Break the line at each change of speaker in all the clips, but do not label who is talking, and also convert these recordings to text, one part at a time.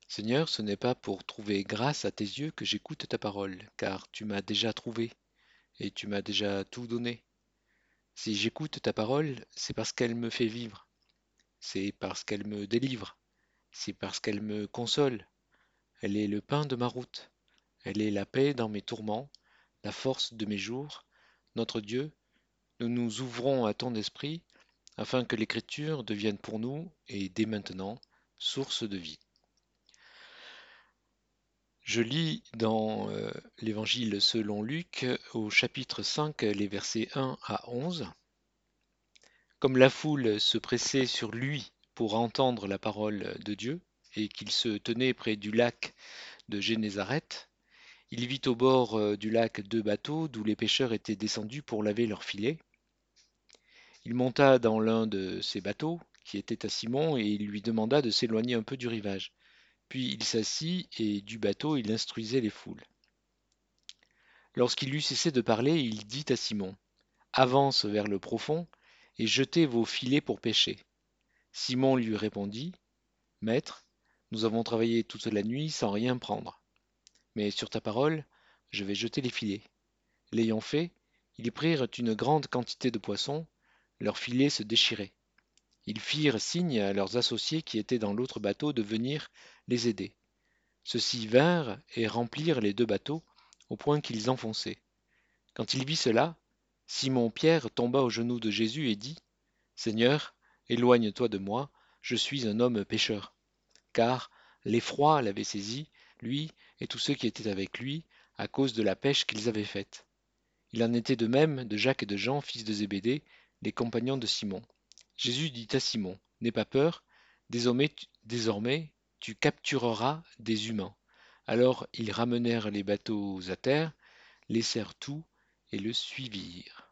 Seigneur, ce n'est pas pour trouver grâce à tes yeux que j'écoute ta parole, car tu m'as déjà trouvé et tu m'as déjà tout donné. Si j'écoute ta parole, c'est parce qu'elle me fait vivre, c'est parce qu'elle me délivre, c'est parce qu'elle me console. Elle est le pain de ma route, elle est la paix dans mes tourments, la force de mes jours. Notre Dieu, nous nous ouvrons à ton esprit afin que l'Écriture devienne pour nous, et dès maintenant, source de vie. Je lis dans l'Évangile selon Luc au chapitre 5, les versets 1 à 11. Comme la foule se pressait sur lui pour entendre la parole de Dieu, et qu'il se tenait près du lac de Génézareth, il vit au bord du lac deux bateaux d'où les pêcheurs étaient descendus pour laver leurs filets. Il monta dans l'un de ces bateaux, qui était à Simon, et il lui demanda de s'éloigner un peu du rivage. Puis il s'assit, et du bateau il instruisait les foules. Lorsqu'il eut cessé de parler, il dit à Simon: Avance vers le profond, et jetez vos filets pour pêcher. Simon lui répondit: Maître, nous avons travaillé toute la nuit sans rien prendre, mais sur ta parole, je vais jeter les filets. L'ayant fait, ils prirent une grande quantité de poissons, leurs filets se déchiraient. Ils firent signe à leurs associés qui étaient dans l'autre bateau de venir les aider. Ceux-ci vinrent et remplirent les deux bateaux, au point qu'ils enfonçaient. Quand il vit cela, Simon-Pierre tomba aux genoux de Jésus et dit: Seigneur, éloigne-toi de moi, je suis un homme pécheur. Car l'effroi l'avait saisi, lui et tous ceux qui étaient avec lui, à cause de la pêche qu'ils avaient faite. Il en était de même de Jacques et de Jean, fils de Zébédée, les compagnons de Simon. Jésus dit à Simon: N'aie pas peur, désormais tu captureras des humains. Alors ils ramenèrent les bateaux à terre, laissèrent tout et le suivirent.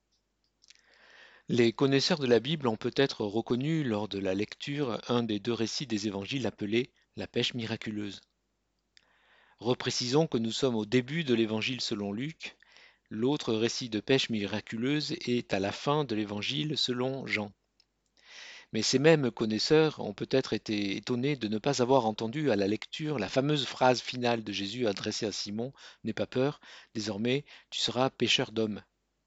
Les connaisseurs de la Bible ont peut-être reconnu lors de la lecture un des deux récits des évangiles appelé la pêche miraculeuse. Reprécisons que nous sommes au début de l'évangile selon Luc, l'autre récit de pêche miraculeuse est à la fin de l'évangile selon Jean. Mais ces mêmes connaisseurs ont peut-être été étonnés de ne pas avoir entendu à la lecture la fameuse phrase finale de Jésus adressée à Simon: N'aie pas peur, désormais tu seras pêcheur d'hommes.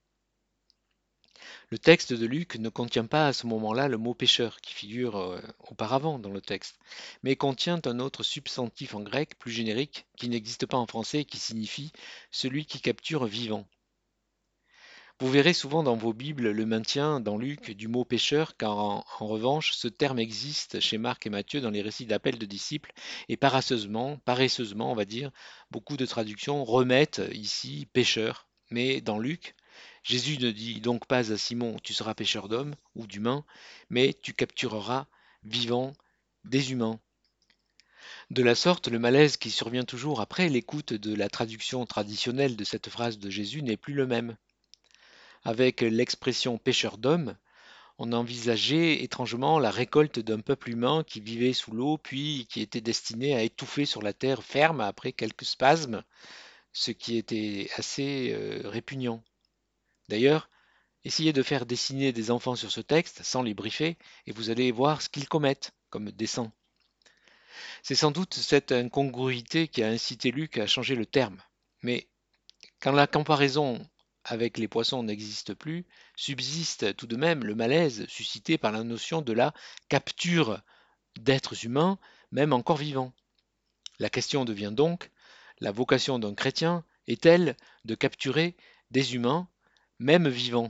Le texte de Luc ne contient pas à ce moment-là le mot pêcheur qui figure auparavant dans le texte, mais contient un autre substantif en grec plus générique qui n'existe pas en français et qui signifie celui qui capture vivant. Vous verrez souvent dans vos Bibles le maintien dans Luc du mot pêcheur, car en revanche ce terme existe chez Marc et Matthieu dans les récits d'appel de disciples, et paresseusement on va dire, beaucoup de traductions remettent ici pêcheur. Mais dans Luc, Jésus ne dit donc pas à Simon: Tu seras pêcheur d'hommes ou d'humains, mais tu captureras vivant des humains. De la sorte, le malaise qui survient toujours après l'écoute de la traduction traditionnelle de cette phrase de Jésus n'est plus le même. Avec l'expression pêcheur d'hommes, on envisageait étrangement la récolte d'un peuple humain qui vivait sous l'eau, puis qui était destiné à étouffer sur la terre ferme après quelques spasmes, ce qui était assez répugnant. D'ailleurs, essayez de faire dessiner des enfants sur ce texte sans les briefer, et vous allez voir ce qu'ils commettent comme dessin. C'est sans doute cette incongruité qui a incité Luc à changer le terme. Mais quand la comparaison avec les poissons n'existe plus, subsiste tout de même le malaise suscité par la notion de la capture d'êtres humains, même encore vivants. La question devient donc: la vocation d'un chrétien est-elle de capturer des humains, même vivants?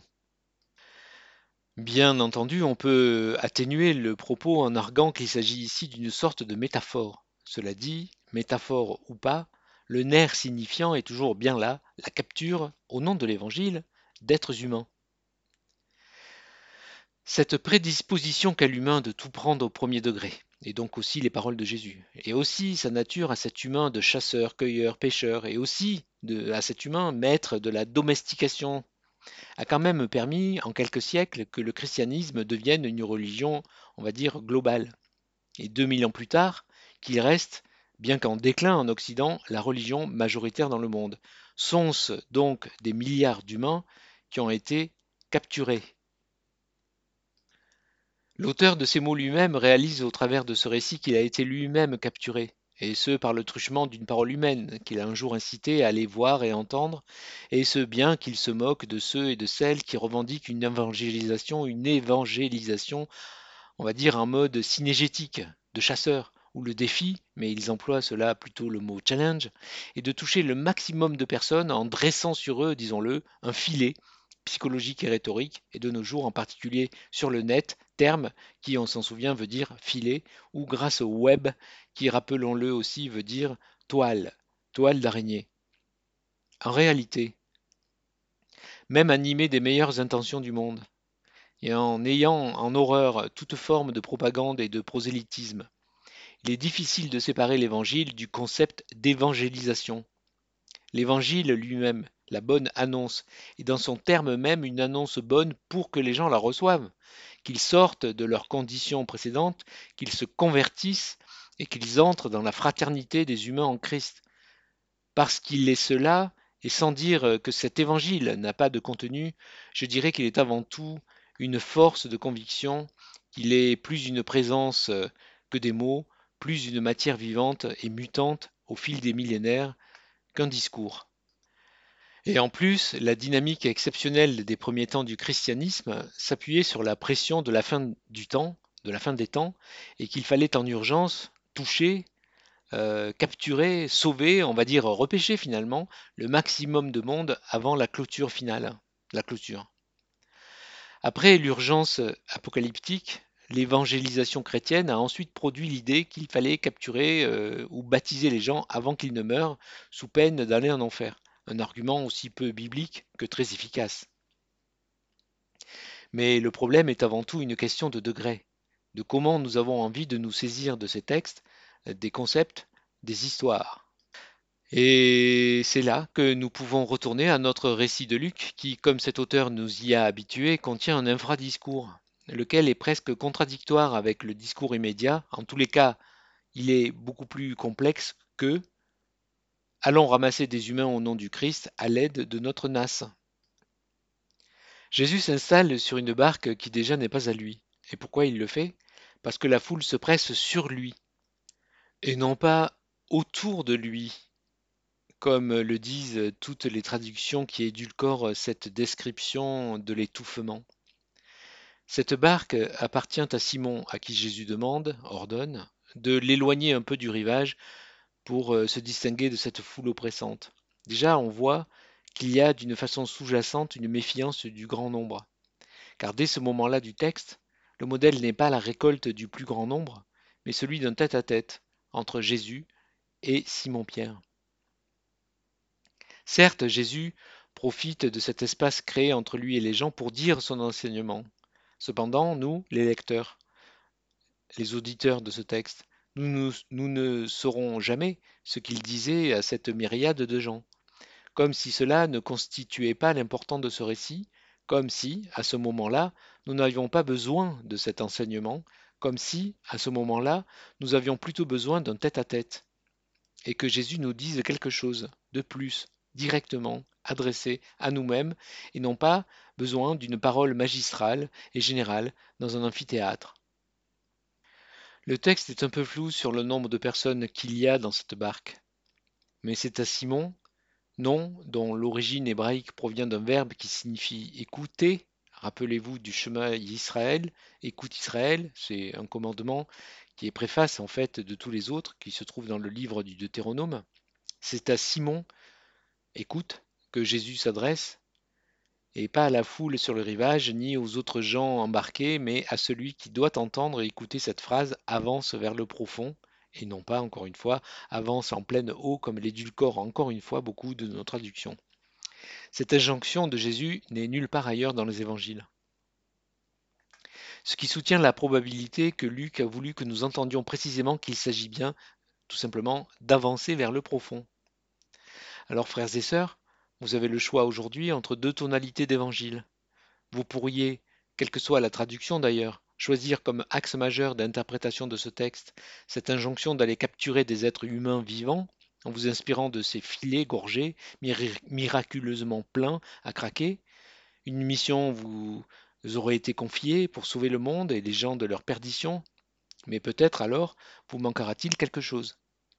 Bien entendu, on peut atténuer le propos en arguant qu'il s'agit ici d'une sorte de métaphore. Cela dit, métaphore ou pas, le nerf signifiant est toujours bien là, la capture, au nom de l'Évangile, d'êtres humains. Cette prédisposition qu'a l'humain de tout prendre au premier degré, et donc aussi les paroles de Jésus, et aussi sa nature à cet humain de chasseur, cueilleur, pêcheur, et aussi à cet humain maître de la domestication, a quand même permis en quelques siècles que le christianisme devienne une religion, on va dire, globale. Et 2000 ans plus tard, qu'il reste, bien qu'en déclin en Occident, la religion majoritaire dans le monde. Sont-ce donc des milliards d'humains qui ont été capturés? L'auteur de ces mots lui-même réalise au travers de ce récit qu'il a été lui-même capturé. et ce par le truchement d'une parole humaine qu'il a un jour incité à aller voir et entendre, et ce bien qu'il se moque de ceux et de celles qui revendiquent une évangélisation, on va dire, en mode synégétique, de chasseur, ou le défi, mais ils emploient cela plutôt le mot challenge, est de toucher le maximum de personnes en dressant sur eux, disons-le, un filet psychologique et rhétorique, et de nos jours en particulier sur le net, terme qui, on s'en souvient, veut dire filet, ou grâce au web, qui, rappelons-le aussi, veut dire toile, toile d'araignée. En réalité, même animé des meilleures intentions du monde, et en ayant en horreur toute forme de propagande et de prosélytisme, il est difficile de séparer l'évangile du concept d'évangélisation. L'évangile lui-même, la bonne annonce, est dans son terme même une annonce bonne pour que les gens la reçoivent, qu'ils sortent de leurs conditions précédentes, qu'ils se convertissent et qu'ils entrent dans la fraternité des humains en Christ. Parce qu'il est cela, et sans dire que cet évangile n'a pas de contenu, je dirais qu'il est avant tout une force de conviction, qu'il est plus une présence que des mots, plus une matière vivante et mutante au fil des millénaires qu'un discours. Et en plus, la dynamique exceptionnelle des premiers temps du christianisme s'appuyait sur la pression de la fin du temps, de la fin des temps, et qu'il fallait en urgence toucher, capturer, sauver, on va dire repêcher finalement, le maximum de monde avant la clôture finale, la clôture. Après l'urgence apocalyptique, l'évangélisation chrétienne a ensuite produit l'idée qu'il fallait capturer ou baptiser les gens avant qu'ils ne meurent, sous peine d'aller en enfer. Un argument aussi peu biblique que très efficace. Mais le problème est avant tout une question de degré, de comment nous avons envie de nous saisir de ces textes, des concepts, des histoires. Et c'est là que nous pouvons retourner à notre récit de Luc, qui, comme cet auteur nous y a habitués, contient un infradiscours, lequel est presque contradictoire avec le discours immédiat. En tous les cas, il est beaucoup plus complexe que allons ramasser des humains au nom du Christ à l'aide de notre nasse. Jésus s'installe sur une barque qui déjà n'est pas à lui. Et pourquoi il le fait? Parce que la foule se presse sur lui, et non pas autour de lui, comme le disent toutes les traductions qui édulcorent cette description de l'étouffement. Cette barque appartient à Simon, à qui Jésus demande, ordonne, de l'éloigner un peu du rivage pour se distinguer de cette foule oppressante. Déjà, on voit qu'il y a d'une façon sous-jacente une méfiance du grand nombre, car dès ce moment-là du texte, le modèle n'est pas la récolte du plus grand nombre, mais celui d'un tête-à-tête entre Jésus et Simon-Pierre. Certes, Jésus profite de cet espace créé entre lui et les gens pour dire son enseignement. Cependant, nous, les lecteurs, les auditeurs de ce texte, nous ne saurons jamais ce qu'il disait à cette myriade de gens, comme si cela ne constituait pas l'important de ce récit, comme si, à ce moment-là, nous n'avions pas besoin de cet enseignement, comme si, à ce moment-là, nous avions plutôt besoin d'un tête-à-tête, et que Jésus nous dise quelque chose de plus, directement, adressé à nous-mêmes, et non pas besoin d'une parole magistrale et générale dans un amphithéâtre. Le texte est un peu flou sur le nombre de personnes qu'il y a dans cette barque, mais c'est à Simon, nom dont l'origine hébraïque provient d'un verbe qui signifie écouter. Rappelez-vous du chemin Israël, écoute Israël, c'est un commandement qui est préface en fait de tous les autres qui se trouvent dans le livre du Deutéronome. C'est à Simon, écoute, que Jésus s'adresse, et pas à la foule sur le rivage, ni aux autres gens embarqués, mais à celui qui doit entendre et écouter cette phrase avance vers le profond, et non pas, encore une fois, avance en pleine eau comme l'édulcore encore une fois beaucoup de nos traductions. Cette injonction de Jésus n'est nulle part ailleurs dans les évangiles. Ce qui soutient la probabilité que Luc a voulu que nous entendions précisément qu'il s'agit bien, tout simplement, d'avancer vers le profond. Alors, frères et sœurs, vous avez le choix aujourd'hui entre deux tonalités d'évangile. Vous pourriez, quelle que soit la traduction d'ailleurs, choisir comme axe majeur d'interprétation de ce texte cette injonction d'aller capturer des êtres humains vivants en vous inspirant de ces filets gorgés, miraculeusement pleins à craquer. Une mission vous aurait été confiée pour sauver le monde et les gens de leur perdition, mais peut-être alors vous manquera-t-il quelque chose.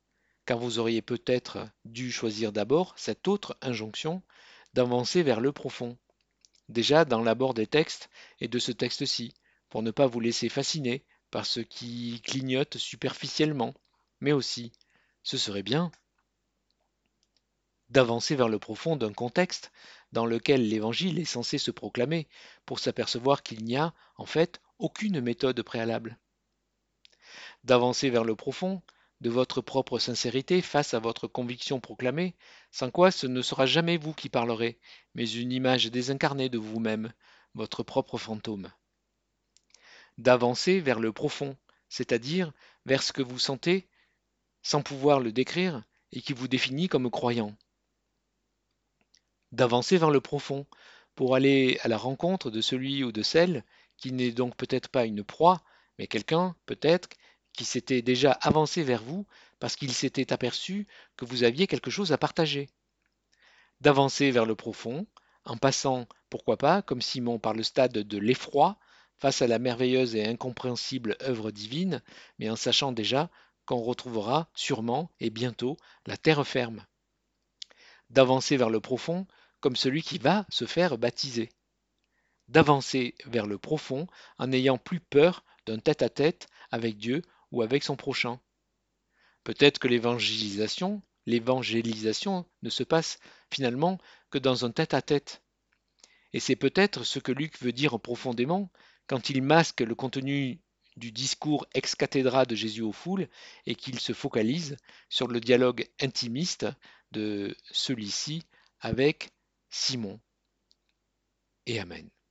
car vous auriez peut-être dû choisir d'abord cette autre injonction d'avancer vers le profond, déjà dans l'abord des textes et de ce texte-ci, pour ne pas vous laisser fasciner par ce qui clignote superficiellement, mais aussi, ce serait bien, d'avancer vers le profond d'un contexte dans lequel l'Évangile est censé se proclamer, pour s'apercevoir qu'il n'y a, en fait, aucune méthode préalable. D'avancer vers le profond de votre propre sincérité face à votre conviction proclamée, sans quoi ce ne sera jamais vous qui parlerez, mais une image désincarnée de vous-même, votre propre fantôme. D'avancer vers le profond, c'est-à-dire vers ce que vous sentez sans pouvoir le décrire et qui vous définit comme croyant. D'avancer vers le profond pour aller à la rencontre de celui ou de celle qui n'est donc peut-être pas une proie, mais quelqu'un, peut-être, qui s'était déjà avancé vers vous parce qu'il s'était aperçu que vous aviez quelque chose à partager. D'avancer vers le profond, en passant, pourquoi pas, comme Simon par le stade de l'effroi, face à la merveilleuse et incompréhensible œuvre divine, mais en sachant déjà qu'on retrouvera sûrement et bientôt la terre ferme. D'avancer vers le profond comme celui qui va se faire baptiser. D'avancer vers le profond en n'ayant plus peur d'un tête-à-tête avec Dieu ou avec son prochain. Peut-être que l'évangélisation ne se passe finalement que dans un tête-à-tête. Et c'est peut-être ce que Luc veut dire profondément quand il masque le contenu du discours ex cathedra de Jésus aux foules et qu'il se focalise sur le dialogue intimiste de celui-ci avec Simon. Et Amen.